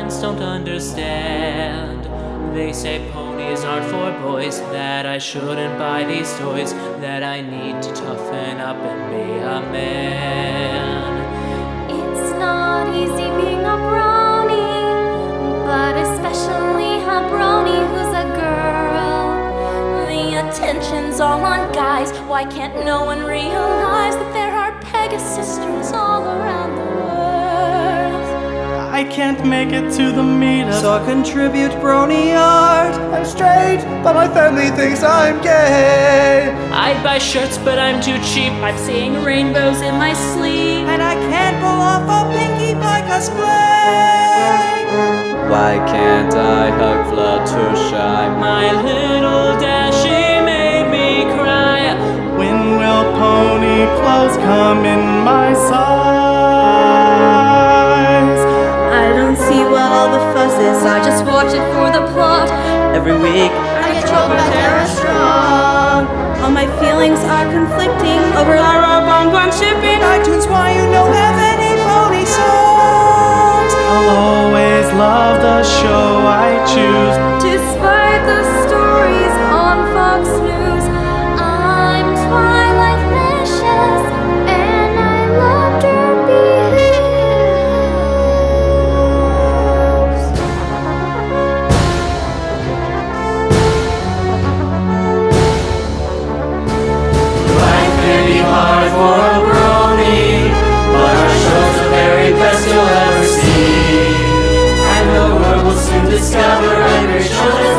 parents don't understand. They say ponies aren't for boys, that I shouldn't buy these toys, that I need to toughen up and be a man. It's not easy being a brony, but especially a brony who's a girl. The attention's all on guys. Why can't no one realize that there are Pegasisters all around the world? I can't make it to the meetup, so I contribute brony art. I'm straight, but my family thinks I'm gay. I'd buy shirts, but I'm too cheap. I'm seeing rainbows in my sleeve, And I can't pull off a Pinkie Pie cosplay. Why can't I hug Fluttershy? My little Dashie made me cry. when will pony clothes come in my size? I don't see what all the fuss is. I just watch it for the plot. Every week I get told by Tara Strong. All my feelings are conflicting over Lara Bonbon shipping. iTunes, why you don't have any pony songs? I'll always love the show I choose. Despite the stories on Fox News, I'm Twilight Licious, and I love Derby Hills. Life may be hard for a brony, but our show's the very best you'll ever see. And the world will soon discover every show